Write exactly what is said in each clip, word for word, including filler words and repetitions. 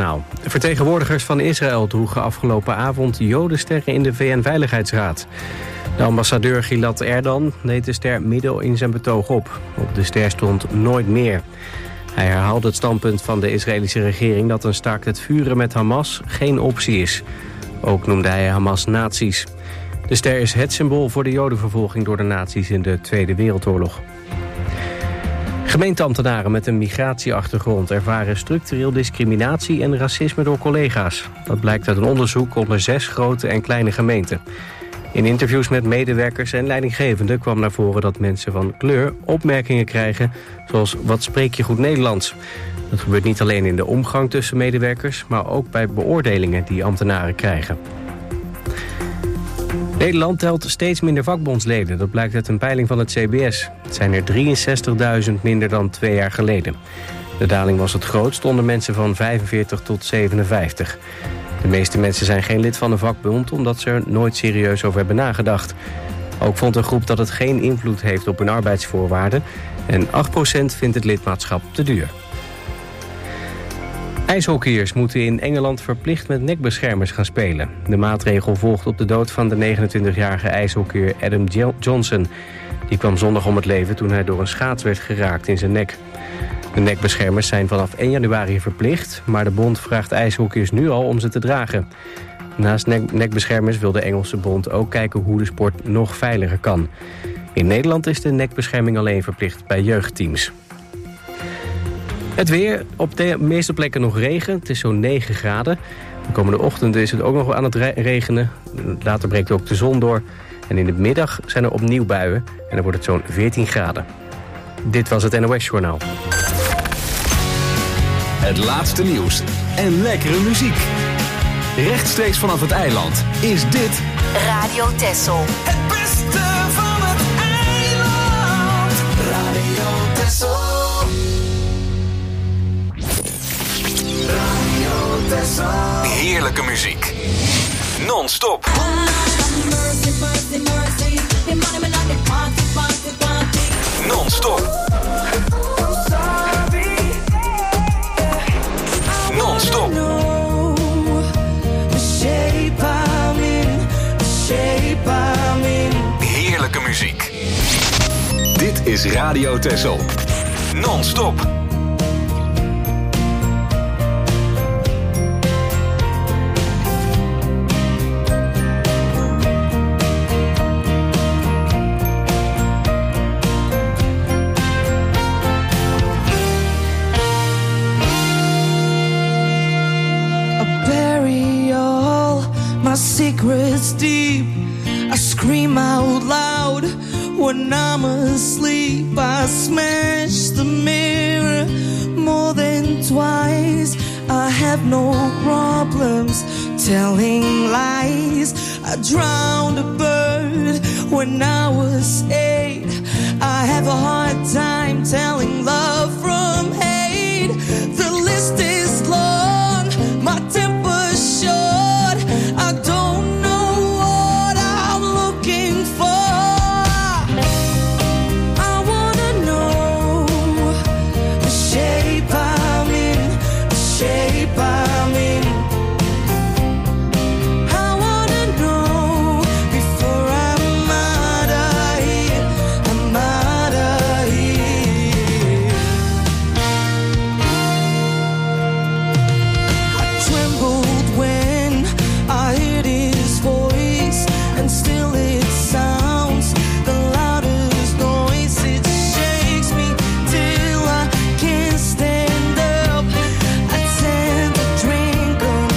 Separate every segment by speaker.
Speaker 1: Journaal. Vertegenwoordigers van Israël droegen afgelopen avond jodensterren in de V N-veiligheidsraad. De ambassadeur Gilad Erdan deed de ster midden in zijn betoog op. Op de ster stond nooit meer. Hij herhaalde het standpunt van de Israëlische regering dat een staakt het vuren met Hamas geen optie is. Ook noemde hij Hamas nazi's. De ster is het symbool voor de jodenvervolging door de nazi's in de Tweede Wereldoorlog. Gemeenteambtenaren met een migratieachtergrond ervaren structureel discriminatie en racisme door collega's. Dat blijkt uit een onderzoek onder zes grote en kleine gemeenten. In interviews met medewerkers en leidinggevenden kwam naar voren dat mensen van kleur opmerkingen krijgen, zoals wat spreek je goed Nederlands. Dat gebeurt niet alleen in de omgang tussen medewerkers, maar ook bij beoordelingen die ambtenaren krijgen. Nederland telt steeds minder vakbondsleden, dat blijkt uit een peiling van het C B S. Het zijn er drieënzestigduizend minder dan twee jaar geleden. De daling was het grootst onder mensen van vijfenveertig tot zevenenvijftig. De meeste mensen zijn geen lid van een vakbond omdat ze er nooit serieus over hebben nagedacht. Ook vond een groep dat het geen invloed heeft op hun arbeidsvoorwaarden en acht procent vindt het lidmaatschap te duur. IJshockeyers moeten in Engeland verplicht met nekbeschermers gaan spelen. De maatregel volgt op de dood van de negenentwintigjarige ijshockeyer Adam Johnson. Die kwam zondag om het leven toen hij door een schaats werd geraakt in zijn nek. De nekbeschermers zijn vanaf één januari verplicht, maar de bond vraagt ijshockeyers nu al om ze te dragen. Naast nek- nekbeschermers wil de Engelse bond ook kijken hoe de sport nog veiliger kan. In Nederland is de nekbescherming alleen verplicht bij jeugdteams. Het weer, op de meeste plekken nog regen. Het is zo'n negen graden. De komende ochtend is het ook nog aan het regenen. Later breekt ook de zon door. En in de middag zijn er opnieuw buien. En dan wordt het zo'n veertien graden. Dit was het N O S-journaal.
Speaker 2: Het laatste nieuws en lekkere muziek. Rechtstreeks vanaf het eiland is dit
Speaker 3: Radio Texel.
Speaker 4: Het beste van het eiland. Radio Texel. Radio Texel.
Speaker 2: heerlijke muziek. Non-stop. Non-stop. Non-stop. Heerlijke muziek. Dit is Radio Texel. Non-stop.
Speaker 5: Secrets deep, I scream out loud when I'm asleep. I smash the mirror more than twice. I have no problems telling lies. I drowned a bird when I was eight. I have a hard time telling love from hate. The list is long, my temper's short. I don't know what I'm looking for. I wanna know the shape I'm in, the shape I'm in. I wanna know before I'm out of here, I'm out of here. I trembled when I heard his voice, and still it sounds the loudest noise. It shakes me till I can't stand up. I tend to drink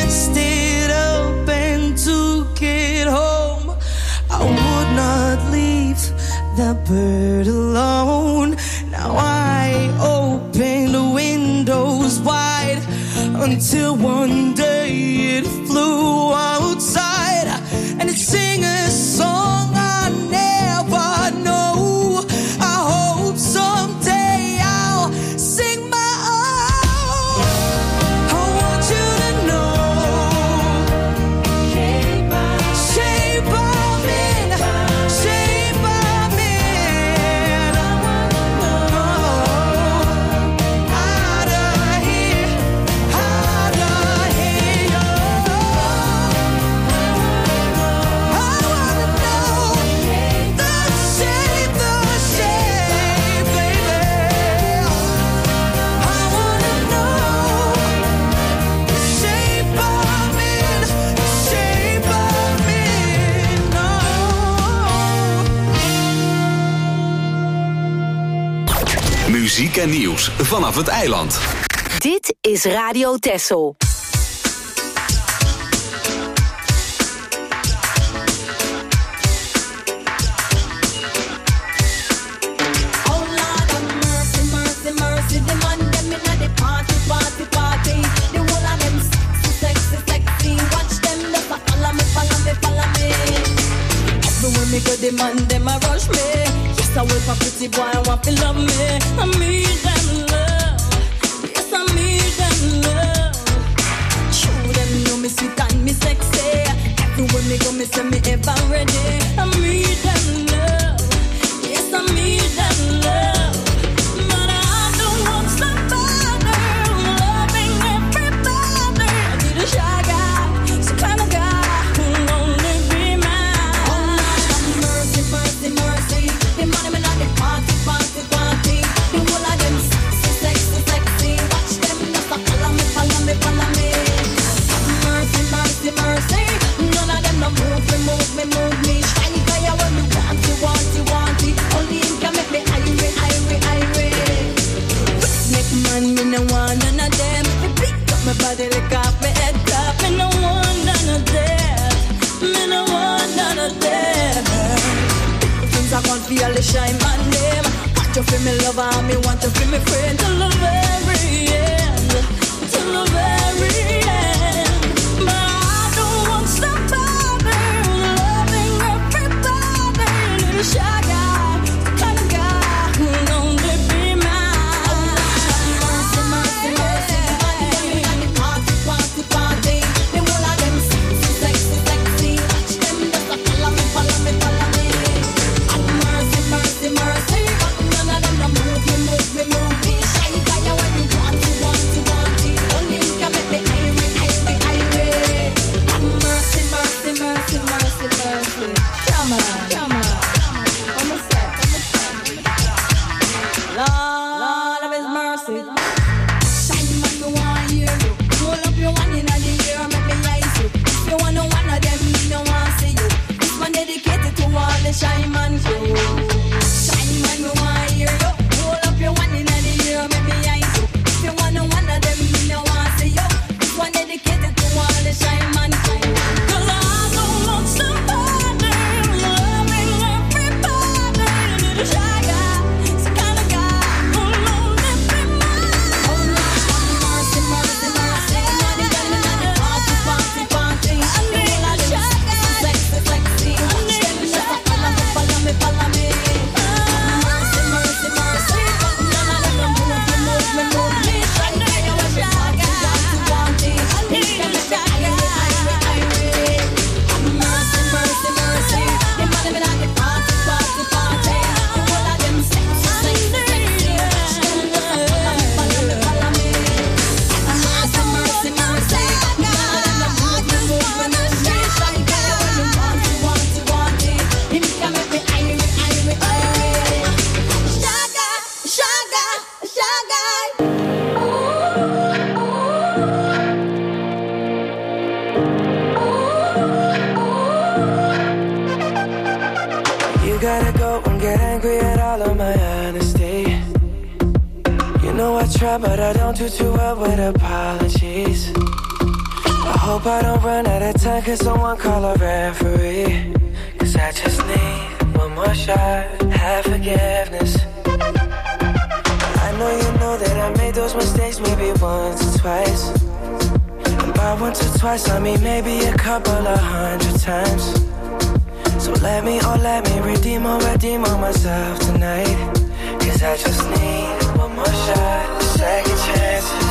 Speaker 5: messed it up and took it home. I would not leave that bird alone. Now I open the windows wide until one day it flew outside and it sang a song I never know. I hope someday I'll sing my own. I want you to know, shape of, shape of me, shape of me. I wanna know how to hear, how to hear you. I wanna know the shape, the shape, baby. I wanna know the shape of me, the shape of me. No.
Speaker 2: Muziek en nieuws vanaf het eiland.
Speaker 3: Dit is Radio Texel.
Speaker 6: Oh Lord have mercy, mercy, mercy. The man them inna the party, party, party. The whole of them sexy, sexy, sexy. Watch them just a follow me, follow me, follow me. Everywhere me go, the man them a rush me. Yes, I wait for pretty boy, I want to love me. I need them love. Yes, I need them love. True, them know me sweet and me sexy. Everywhere me go, me say me ever ready. I need them love. Yes, I need them love. But I don't want somebody loving everybody. I need a shy guy, some kind of guy who'll only be mine. Oh Lord, have mercy, mercy, mercy. The money me not the party, party, party. The whole of them sexy, sexy, sexy. Watch them just a follow me, follow me, follow me. Mercy, mercy, mercy. None of them no move me, move me, move me. Shy guy, when me want you, want you, want it. Only him can make me irate, irate, irate. Make man, me no want none of them. Me pick up my body, lick off my head top. Me no want none of them. Me no want none of them. Things I can't feel the shine man name. Want you feel me lover, me want you feel me friend. Till the very end, till the very end. But I don't want somebody loving everybody. Need a shy guy, the kind of guy who'll only be mine. Oh Lord, have mercy, mercy, mercy. The man them inna the party, party, party. The whole of them sexy, sexy, sexy. Watch them just a follow me, follow me, follow me. Oh mercy, mercy, mercy. But none of them no move me, move me, move me. Shy guy, when you want you, want you, want it. Only him can make me irate, irate, irate. Oh mercy, mercy, mercy, mercy, mercy. Come on, come on. Come on, say, Lord of His mercy. Shine man, me want hear you. Roll up your one inna the air, make me eyes you. If you want no one of them, me no want see you. This one dedicated to all the shy man crew. Shine man, me want hear you. Roll up your one inna the air, make me eyes you. If you want no one of them, me no want see you. This one dedicated to all the shy man crew. 'Cause I don't want somebody loving everybody. Need a shy guy, some kind of guy who'll only be mine. Oh Lord, have mercy, mercy, mercy. Money girl inna the party, party, party. The whole of them sexy, sexy, sexy. Watch them just a follow me, follow me, follow me. Mercy, mercy, mercy. None of them no move me, move me, move me. Shy guy, when you want you, want you, want it. Him can make me irate, irate, irate. Mercy, mercy, mercy. The money me not the party, party, party. The whole of them sexy, sexy, sexy. Watch them just a follow me, follow me, follow me. Mercy, mercy, mercy. None of them no move me, move me, move me. Shy guy, when you want you, want you, want it. Him can make me irate, irate, irate. Shy guy, shy guy, shy guy.
Speaker 7: You gotta go and get angry at all of my honesty. You know I try, but I don't do too well with apologies. I hope I don't run out of time, could someone call a referee? Cause I just need one more shot, have forgiveness. I know you know that I made those mistakes maybe once or twice. And by once or twice I mean maybe a couple of hundred times. So let me, oh let me redeem or redeem on myself tonight. Cause I just need one more shot, second chances.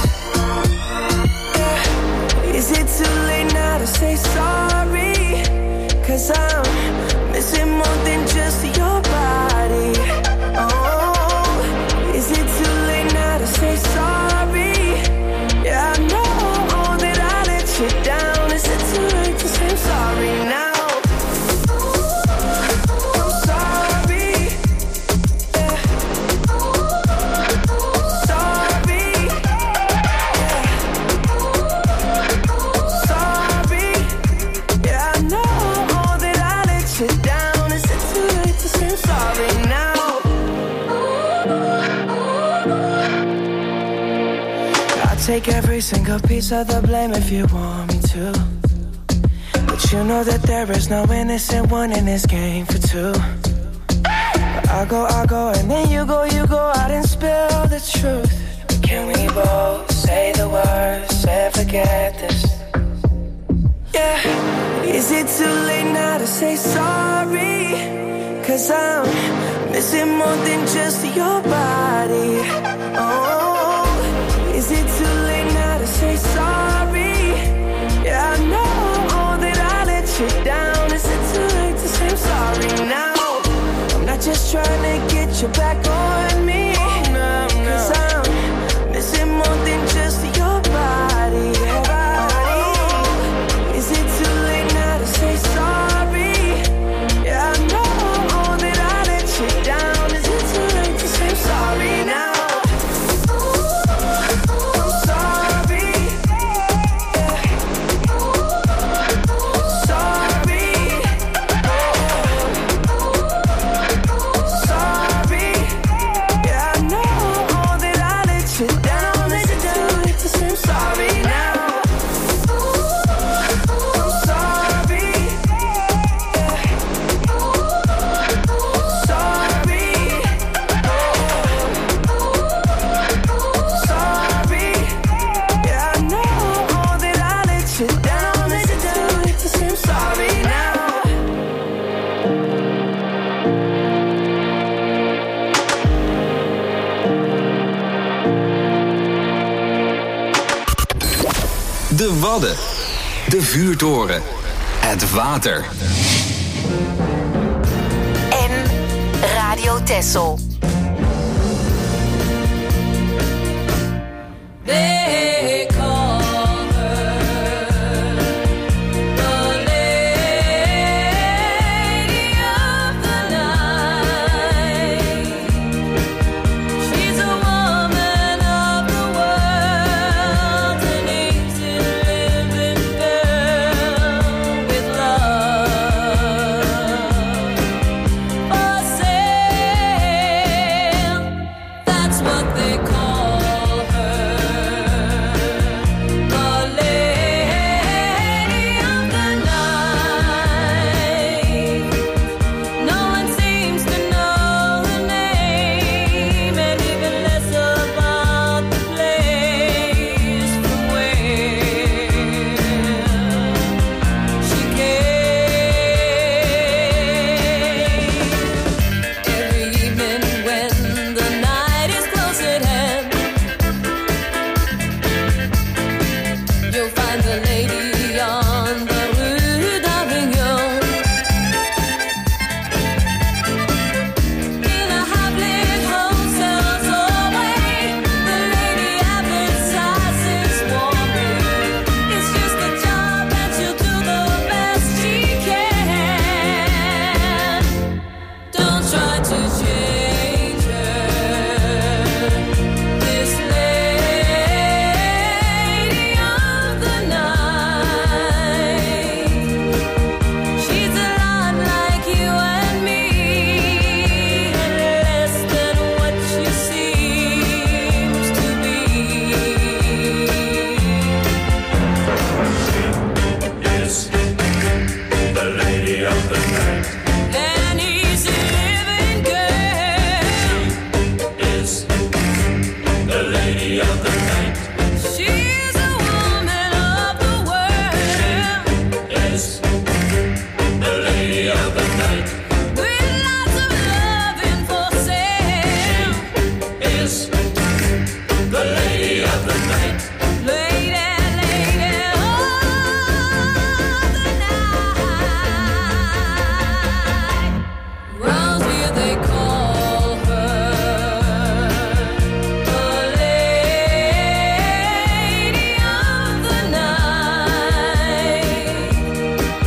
Speaker 7: Yeah. Is it too late now to say sorry? Cause I'm missing more than just your body. Oh, is it too late now to say sorry? Yeah, I know that I let you down. Is it too late to say I'm sorry now? Take every single piece of the blame if you want me to. But you know that there is no innocent one in this game for two. But I go, I go, and then you go, you go out and spill the truth. But can we both say the words and forget this? Yeah. Is it too late now to say sorry? Cause I'm missing more than just your body. Oh, is it too late now to say sorry? Yeah, I know that I let you down. Is it too late to say I'm sorry now? I'm not just trying to get you back on me. No, no. Cause I'm missing more than just your body. Oh, is it too late now to say sorry? Yeah, I know that I let you down. Is it too late to say I'm sorry now?
Speaker 2: De Wadden, de vuurtoren, het water.
Speaker 3: En Radio Texel.
Speaker 6: They call her the lady of the night. She's a woman of the world, an easy living girl with love for sale. That's what they call her.
Speaker 4: is the lady of the night.
Speaker 6: With lots of loving for sale.
Speaker 4: She is the lady of the night.
Speaker 6: Lady, lady of the night. Round here they call her the lady of the night.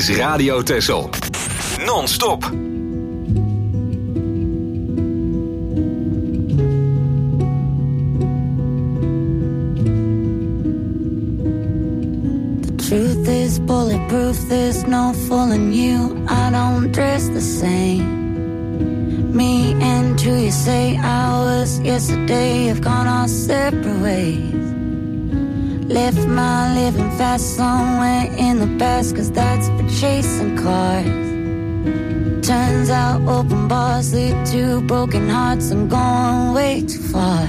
Speaker 2: is Radio Texel. Non-stop.
Speaker 8: Truth is bulletproof, there's no fooling you. I don't dress the same. Me and who you say I was yesterday have gone our separate ways. Left my living fast somewhere in the past, cause that's for chasing cars. Turns out open bars lead to broken hearts. I'm going way too far.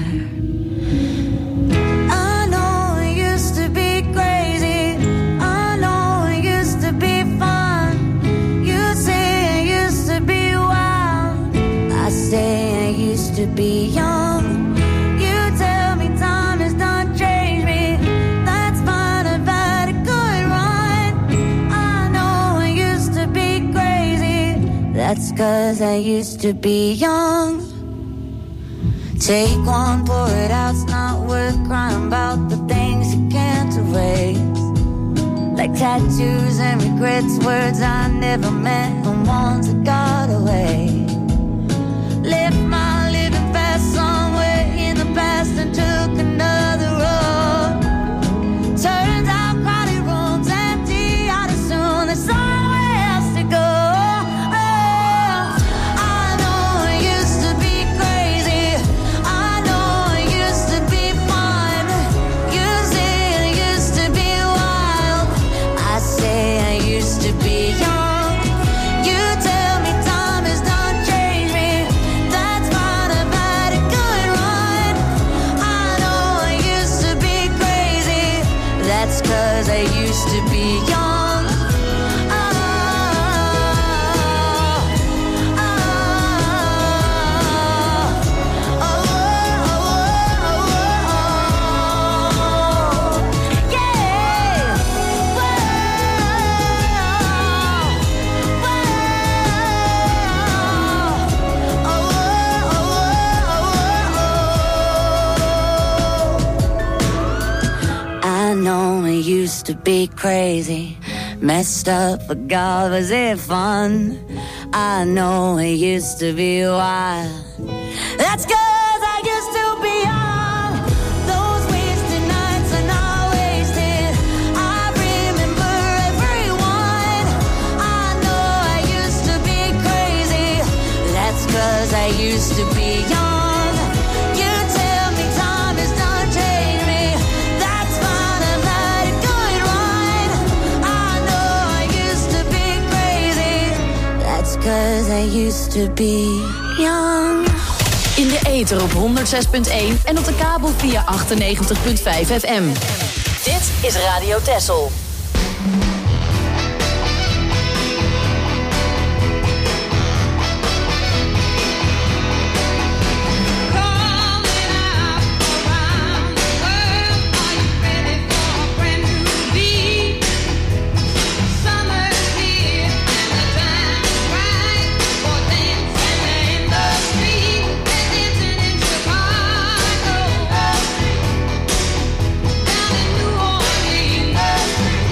Speaker 8: To be young, you tell me time has done changed me. That's fine, I've had a good run. I know I used to be crazy. That's cause I used to be young. Take one, pour it out, it's not worth crying about the things you can't erase. Like tattoos and regrets, words I never meant, the ones that got away. Left my somewhere in the past and took another road. Turns out crowded rooms empty out as soon. There's somewhere else to go. Oh, I know I used to be crazy. I know I used to be fun. You say I used to be wild. I say I used to be young. You tell me time has done changed me. That's fine, I've had a good run. I know I used to be crazy. That's cause I used to be young. Oh, oh, oh, oh, oh, oh, yeah. Whoa, whoa, oh, oh, oh. I know I used to be crazy, messed up, but God, was it fun? I know I used to be wild. That's cause I used to be young. Those wasted nights are not wasted. I remember everyone. I know I used to be crazy. That's cause I used to be young. You tell me time has done changed me. That's fine, I've had a good run. I know I used to be crazy. That's cause I used to be young.
Speaker 9: In de ether op honderd zes punt één en op de kabel via achtennegentig punt vijf F M. Dit is Radio Texel.
Speaker 4: Down in New Orleans.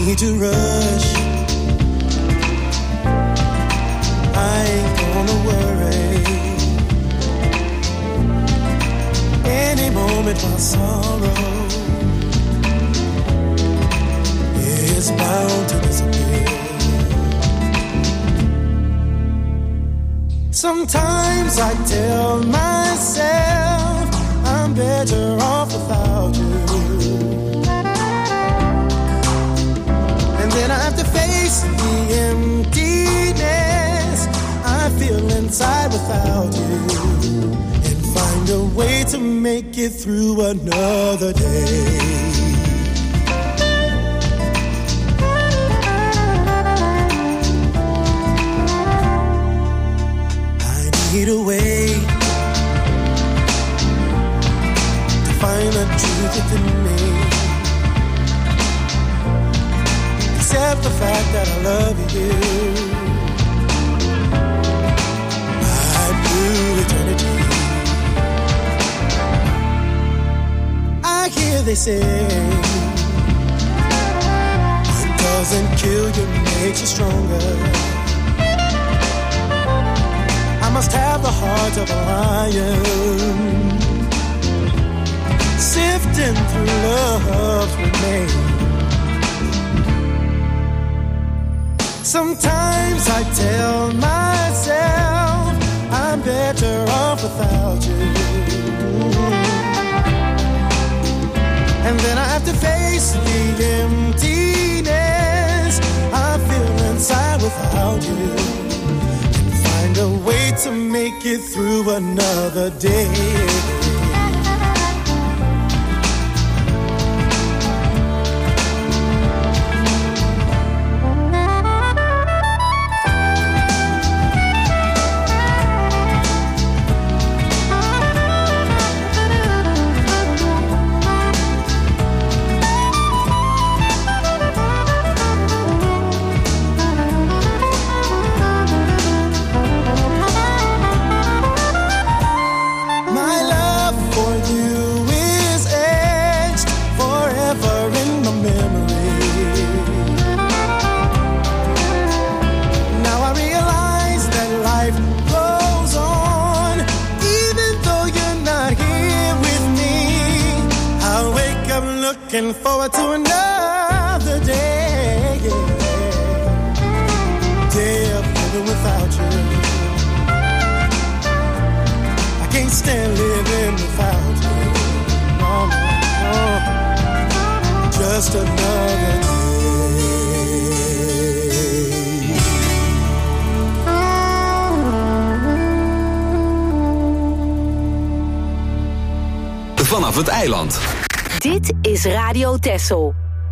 Speaker 10: need to rush. I ain't gonna worry. Any moment my sorrow is bound to disappear. Sometimes I tell myself I'm better off without you. And then I have to face the emptiness I feel inside without you, and find a way to make it through another day. I need a way to find the truth within me, accept the fact that I love you. I'd do eternity. I hear they say what doesn't kill you makes you stronger. I must have the heart of a lion, sifting through love's remains. Sometimes I tell myself I'm better off without you, and then I have to face the emptiness I feel inside without you, and find a way to make it through another day. Looking forward to another day, yeah. Day of living without you. I can't stand living without you. No, no, no. Just another day.
Speaker 2: Vanaf het eiland.
Speaker 3: Dit is Radio Texel.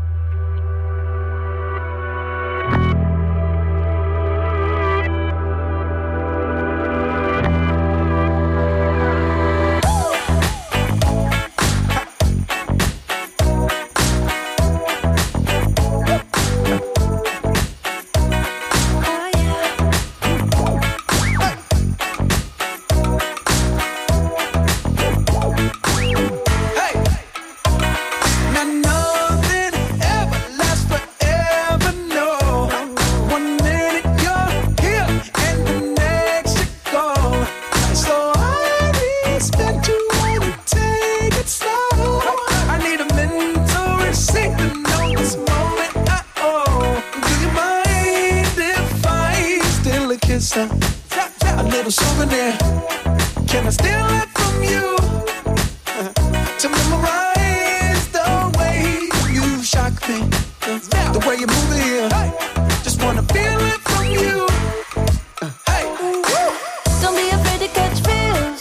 Speaker 10: A little souvenir. Can I steal it from you? Uh, to memorize the way you shock me, uh, the way you move it here. Hey. Just wanna feel it from you. Uh, hey.
Speaker 8: Don't be afraid to catch feels.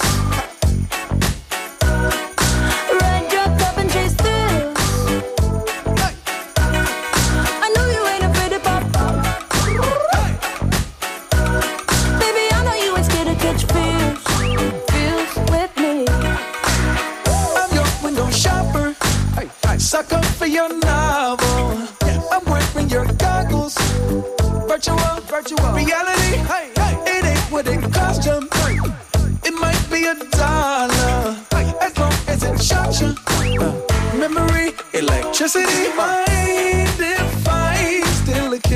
Speaker 8: Ride your cup and chase thrills. Hey. I know you ain't afraid to pop. Hey. Baby, I know you ain't scared to catch feels. Feels with me.
Speaker 10: I'm your window shopper. Hey. Hey. Sucker for your novel. Yeah. I'm wearing your goggles. Virtual, virtual reality. Hey. Hey. It ain't what it cost you. Hey. It might be a dollar. Hey. As long as it shocks you. Uh, memory, electricity. Mind if I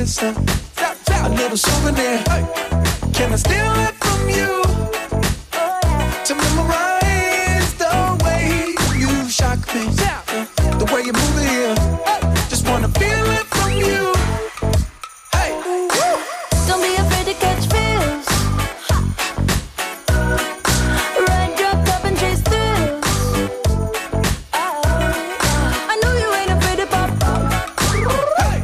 Speaker 10: this uh, a little souvenir. Can I steal it from you to memorize the way you shock me, the way you move it here? Just wanna feel it from you. Hey,
Speaker 8: don't be afraid to catch feels. Ride your cup and chase thrills. Oh, I know you ain't afraid to pop.
Speaker 10: hey,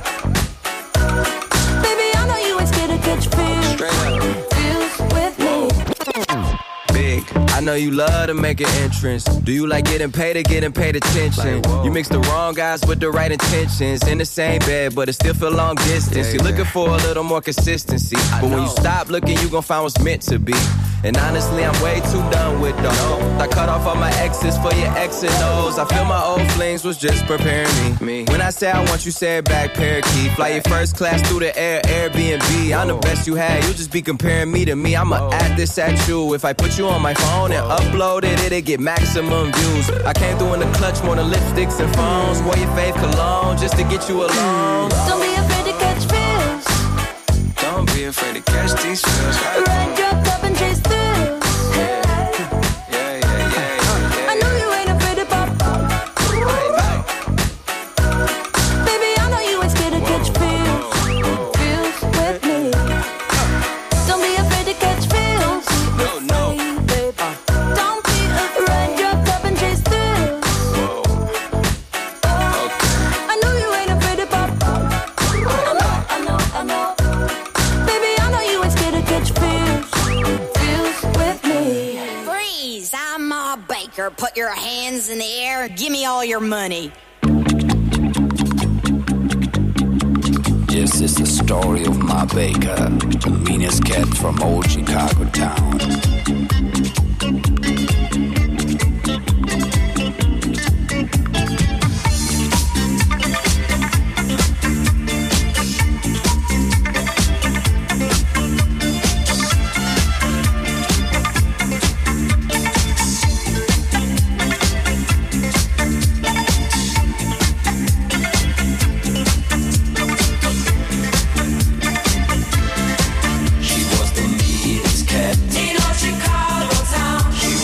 Speaker 8: Baby, I know you ain't scared to catch feels. Feels with me.
Speaker 11: Big, I know you love to make an entrance. Do you like getting paid or getting paid attention? You mix the wrong guys with the right intentions. In the same bed, but it still feel long distance. Yeah, You're yeah. looking for a little more consistency. I but know. When you stop looking, you gon' find what's meant to be. And honestly, I'm way too done with those. I cut off all my exes for your X and O's. I feel my old flings was just preparing me. me. When I say I want you, say it back, parakeet. Fly your first class through the air, Airbnb. I'm the best you had, you just be comparing me to me. I'ma add this at you. If I put you on my phone and upload it, it'll get maximum views. I came through in the clutch more than lipsticks and phones. Wore your fave cologne just to get you alone.
Speaker 8: Don't be afraid to catch feels.
Speaker 11: Don't be afraid to catch these feels.
Speaker 8: Ride your cup and chase thrills. I know you ain't afraid to pop. Baby, I know you ain't scared to catch feels. Feels with me. Don't be afraid to catch feels.
Speaker 11: No, no.
Speaker 8: Don't be afraid. Ride your cup and chase thrills. I know you ain't afraid to pop. I know, I know, I know. Baby, I know you ain't scared to catch feels. Feels with me.
Speaker 12: Freeze, I'm Ma Baker. Put your hands in the air. Give me all your money.
Speaker 13: Yes, it's the story of Ma Baker, the meanest cat from old Chicago town.
Speaker 10: she was the meanest cat in old Chicago town. She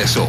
Speaker 2: Texel.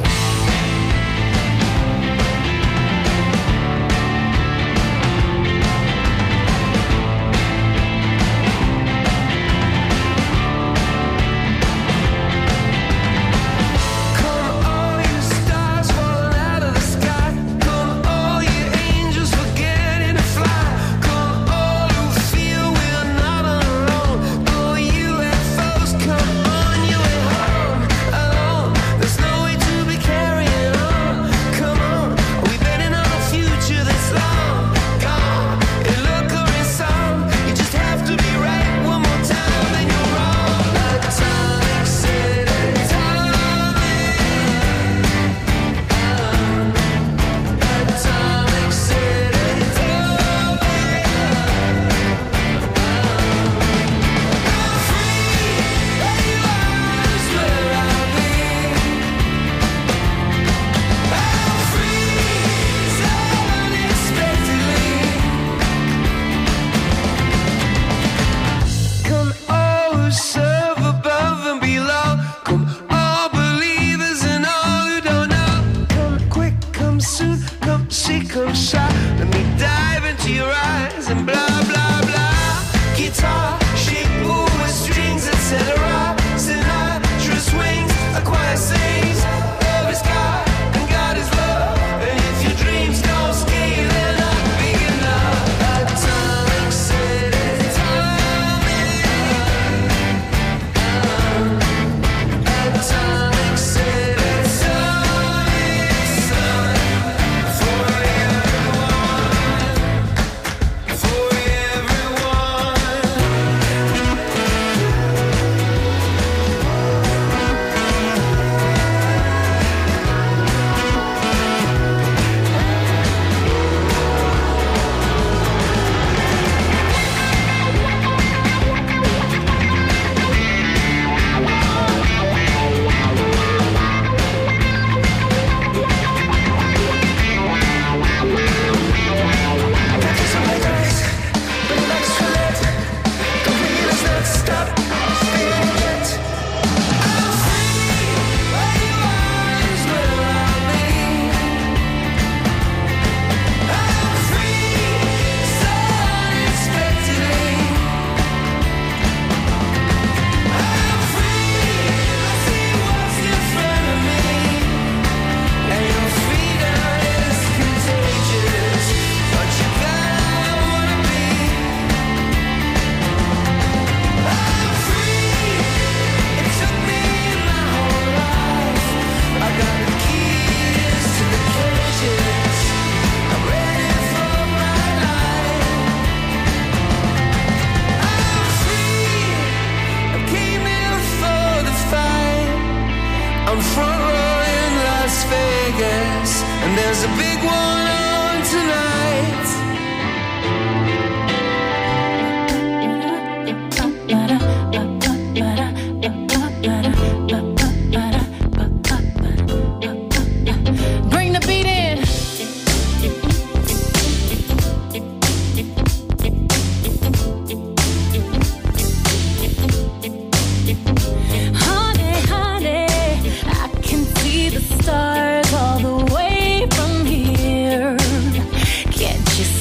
Speaker 8: Stars all the way from here. Can't you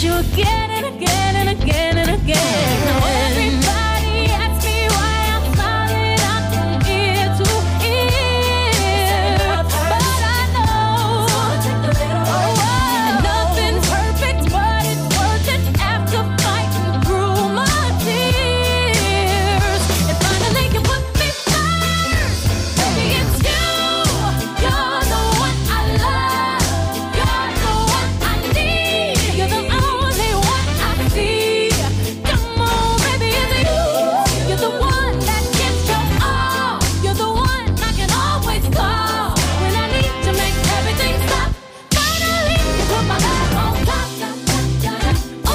Speaker 14: you again and again and again and again. Now everybody asks me why I'm smiling out from ear to ear, but I know oh, nothing's perfect, but it's worth it after fighting through my tears. And finally you put me first, baby, it's you. You're the one I love. You're the one I need. You're the only one I see. Come on, baby, it's you. You're the one that gives your all. You're the one I can always call when I need to make everything stop. Finally, you put my love on top. Oh,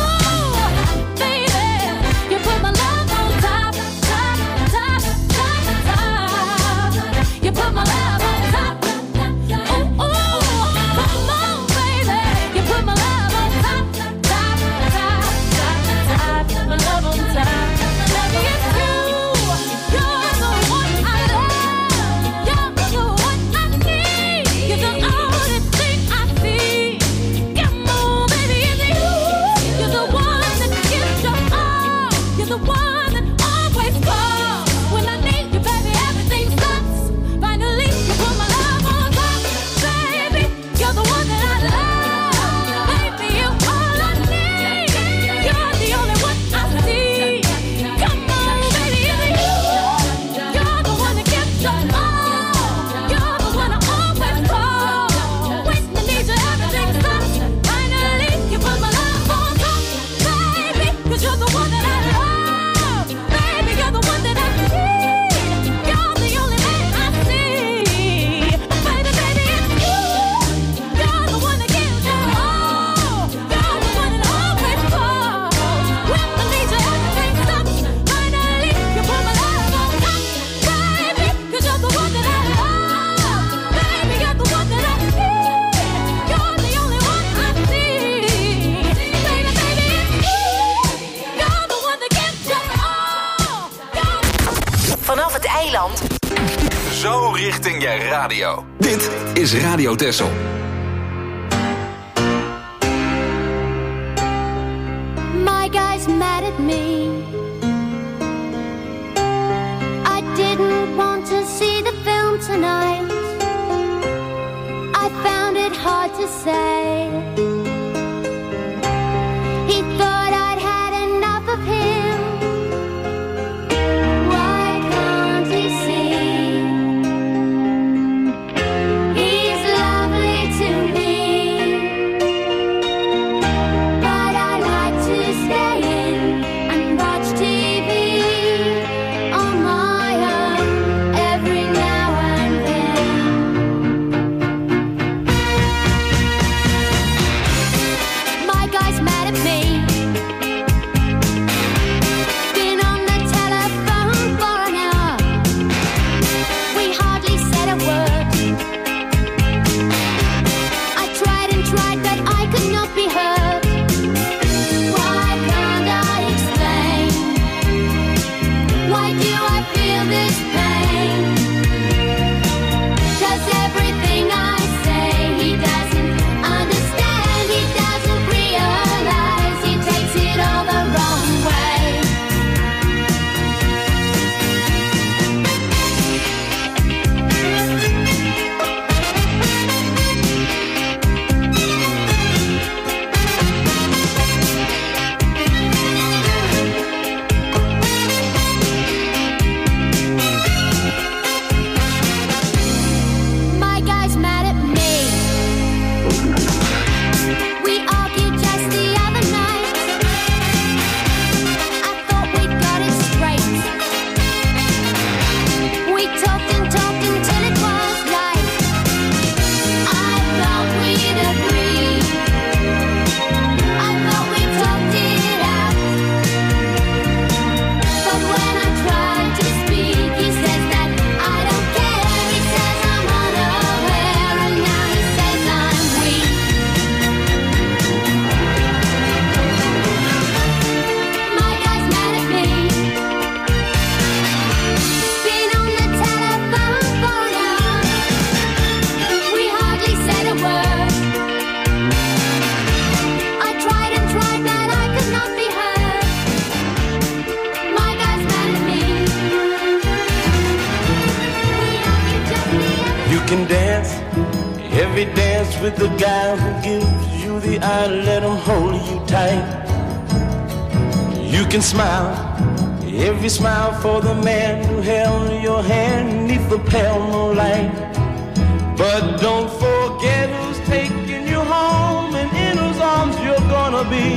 Speaker 14: baby, you put my love on top, top, top, top, top. You put my love on top. Oh, oh, come on, baby, you put my love on top, top, top, top, top. My love on top. Baby, it's you. You're the one I love. You're the one I need. You're the only thing I see. Come on, baby, it's you. You're the one that gives your all. You're the one that always calls when I need you, baby. Everything stops. Finally, you put my love on top, baby. You're the one that I love, baby. You're all I need. You're the only one I see. Come on, baby, it's you. You're the one that gives your all. You're the one I always call when I need you. Everything stops. Finally, you put my love on top, baby. 'Cause you're the one that I love, baby. You're the one that I need. You're the only man I see. Baby, baby, it's you. You're the one that gives your all. You're the one that always calls when I need you. Everything stops. Finally, you put my love on top, baby. 'Cause you're the one that I love, baby. You're the one that I need. You're the only one I see. Baby, baby, it's you. You're the one that gives your all.
Speaker 3: Vanaf het eiland.
Speaker 2: Zo richting je radio. Dit is Radio Texel.
Speaker 8: My guy's mad at me. I didn't want to see the film tonight. I found it hard to say. He thought I'd had enough of him. Why can't he see? He's lovely to me. But I like to stay in and watch T V on my own every now and then.
Speaker 15: can dance, every dance with the guy who gives you the eye, let him hold you tight. You can smile, every smile for the man who held your hand neath the pale moonlight. But don't forget who's taking you home and in whose arms you're gonna be.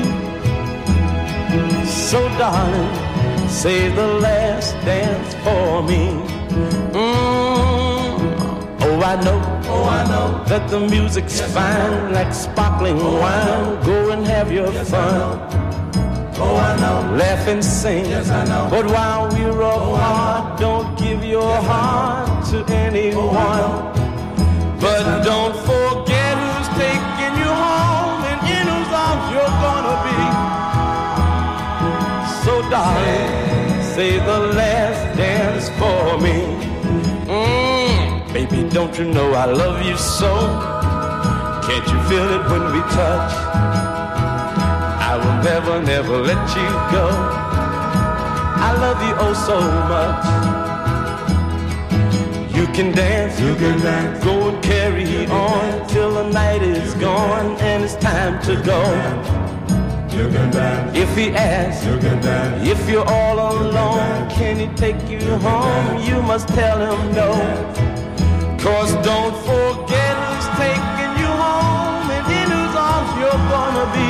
Speaker 15: So darling, save the last dance for me. Mm. Oh, I know, oh, I know that the music's yes, fine, like sparkling oh, wine. Go and have your yes, fun. Oh, I know. Laugh and sing. Yes, I know. But while we're apart, oh, don't give your yes, heart to anyone. Oh, but don't forget who's taking you home and in whose arms you're gonna be. So darling, say the last dance for me. Mm, baby, don't you know I love you so? Can't you feel it when we touch? I will never, never let you go. I love you oh so much. You can dance, you can dance, go and carry on till the night is gone and it's time to go. You can dance. If he asks, you can dance. If you're all alone, can he take you, you home? Dance. You must tell him no. Cause don't forget who's taking you home and in whose arms you're gonna be.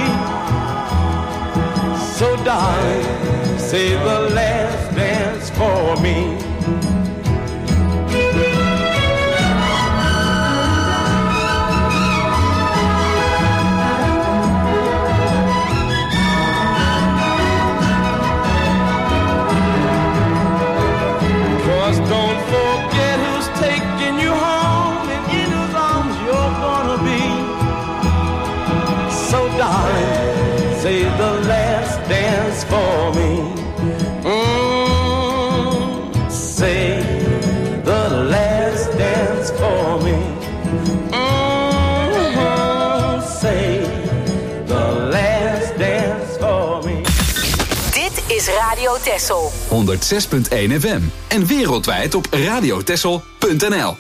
Speaker 15: So darling, say the last dance for me. Don't forget who's taking you home and in whose arms you're gonna be. So darling, say the last dance for me. Mm, say the last dance for me. Mm, say the last dance for me.
Speaker 3: Dit is Radio Texel.
Speaker 2: honderd zes punt één F M en wereldwijd op radiotexel punt n l.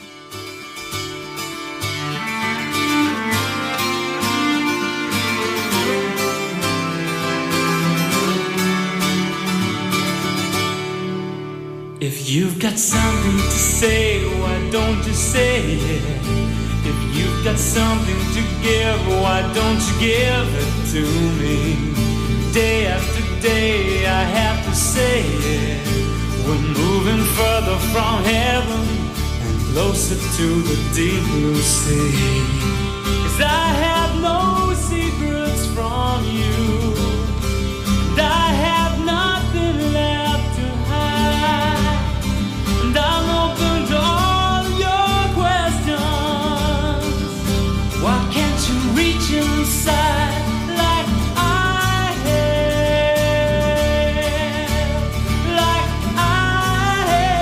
Speaker 16: If you've got something to say, why don't you say it? If you've got something to give, why don't you give it to me? Day after day I have to say it. We're moving further from heaven and closer to the deep blue sea. 'Cause I have no secrets from you, and I have nothing left to hide, and I'm open to all your questions. Why can't you reach inside like I have, like I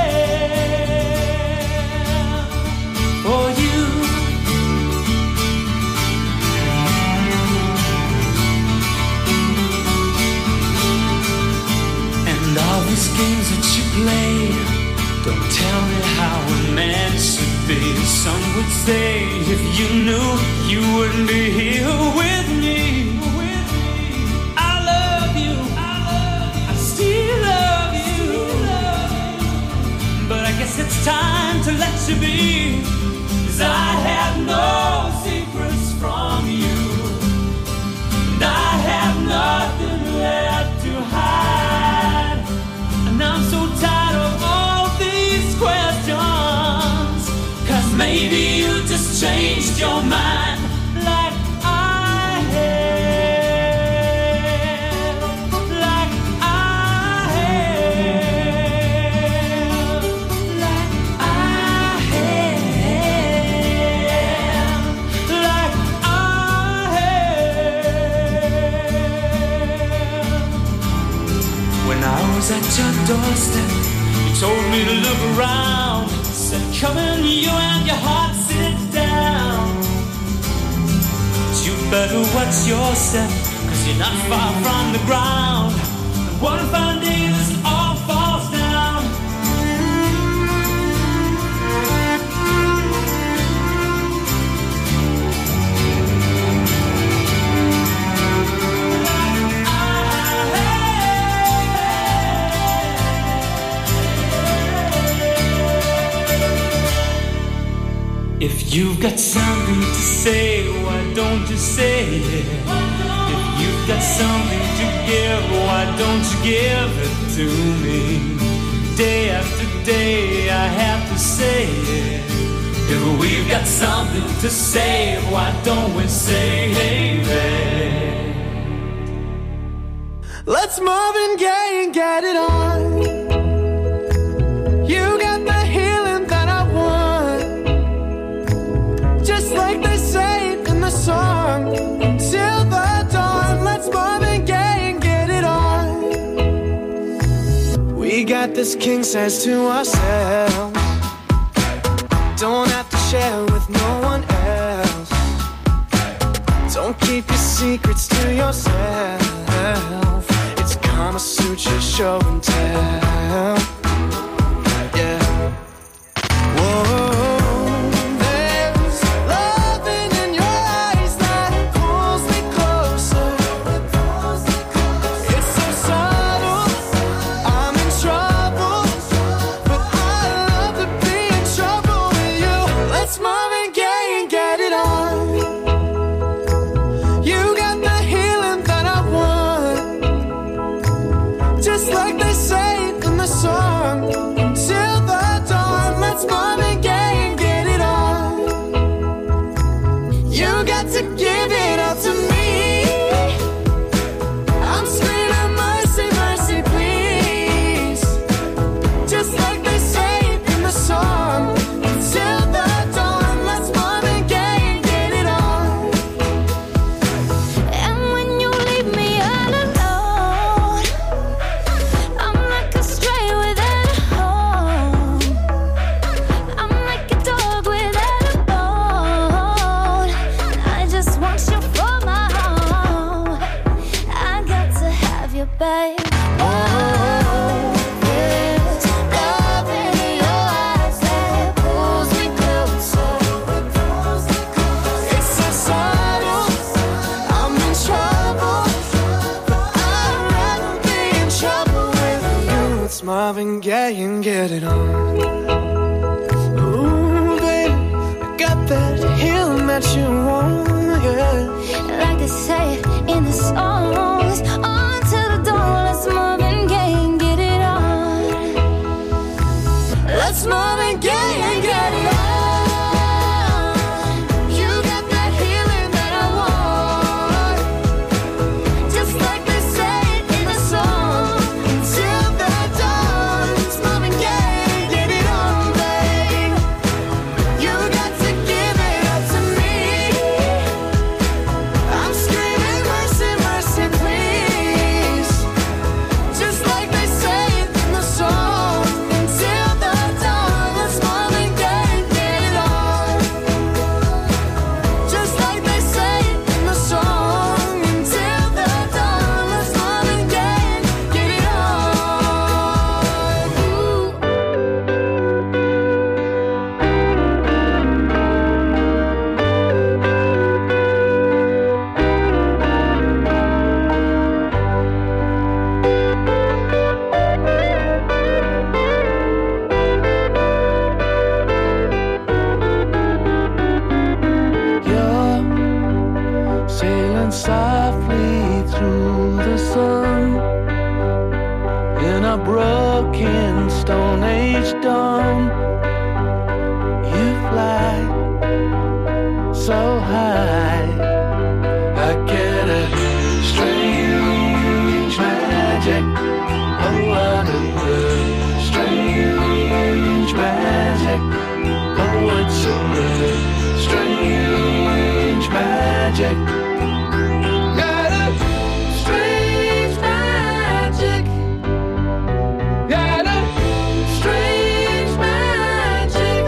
Speaker 16: have for you? And all these games that you play, don't tell me how a man should be. Some would say if you knew, you wouldn't be here with me. I love you, I still love you, but I guess it's time to let you be. 'Cause I have no secrets from you, and I have nothing left to hide, and I'm so tired of all these questions. 'Cause maybe you just changed your mind like I have, like I have, like I have, like I have. When I was at your doorstep, you told me to look around. Said, come in, you and your heart, sit down. But you better watch yourself, 'cause you're not far from the ground. And one fine day this all falls down. If you've got something to say, why don't you say it? If you've got something to give, why don't you give it to me? Day after day I have to say it. If we've got something to say, why don't we say it?
Speaker 10: Let's Marvin Gaye and get it on. You got the healing that I want, just like they say in the song. Till the dawn, let's Marvin Gaye and get it on. We got this king size to ourselves, don't have to share with no one else. Don't keep your secrets to yourself. It's Kama Sutra show and tell. Yeah. Whoa. There's loving in your eyes that pulls me closer. It's so subtle, I'm in trouble, but I love to be in trouble with you. Let's Marvin Gaye and get it on. You got the healing that I want, just like they say in the song. Till the dawn, let's Marvin Gaye and get it on. You got to give it up to me. I'm screaming mercy, mercy, please, just like they say in the song. Till the dawn, let's Marvin Gaye and get it on.
Speaker 8: And when you leave me all alone, I'm like a stray without a home. I'm like a dog without a bone. I just want you for my home. I got to have you, babe. Oh, there's love in your eyes that pulls me closer.
Speaker 10: It's so subtle, I'm in trouble, but I'd rather be in trouble with you. It's Marvin Gaye and get it on. Ooh, baby, I got that healing that you want, yeah.
Speaker 8: Like they say in the songs, on to the dawn, let's Marvin Gaye and get it on.
Speaker 10: Let's Marvin Gaye and get it on. You got that healing that I want, just like they say in the song. Till the dawn, it's Marvin Gaye and get it on, babe. You got to give it up to me. I'm screaming mercy, mercy, please, just like they say in the song. Till the dawn, let's Marvin Gaye and get it on, just like they say in the song. Till the dawn, let's Marvin Gaye and get it
Speaker 7: You're sailing softly through the sun in a broken Stone Age dawn. You fly so high, I get a strange magic. Oh, what a strange magic. Oh, it's a strange magic. Got a strange magic. Got a strange magic.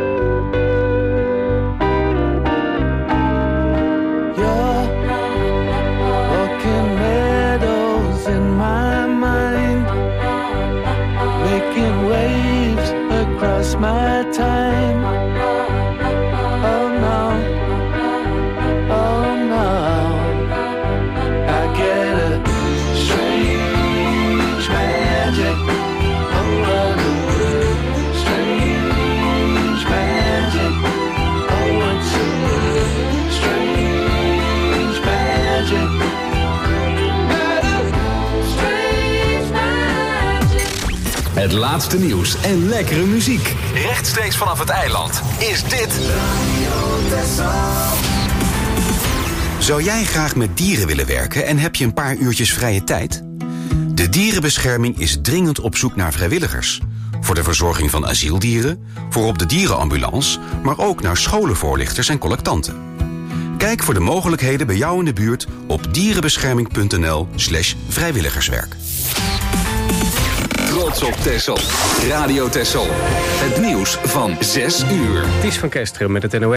Speaker 7: You're walking meadows in my mind, making waves across my time. Oh no, oh no, I get a strange magic. Oh, what a strange magic.
Speaker 2: Het laatste nieuws en lekkere muziek. Rechtstreeks vanaf het eiland is dit...
Speaker 17: Zou jij graag met dieren willen werken en heb je een paar uurtjes vrije tijd? De Dierenbescherming is dringend op zoek naar vrijwilligers. Voor de verzorging van asieldieren, voor op de dierenambulance... maar ook naar scholenvoorlichters en collectanten. Kijk voor de mogelijkheden bij jou in de buurt op dierenbescherming.nl slash vrijwilligerswerk.
Speaker 2: Trots op Texel. Radio Texel. Het nieuws van zes uur.
Speaker 1: Ties van Kesteren met het N O S.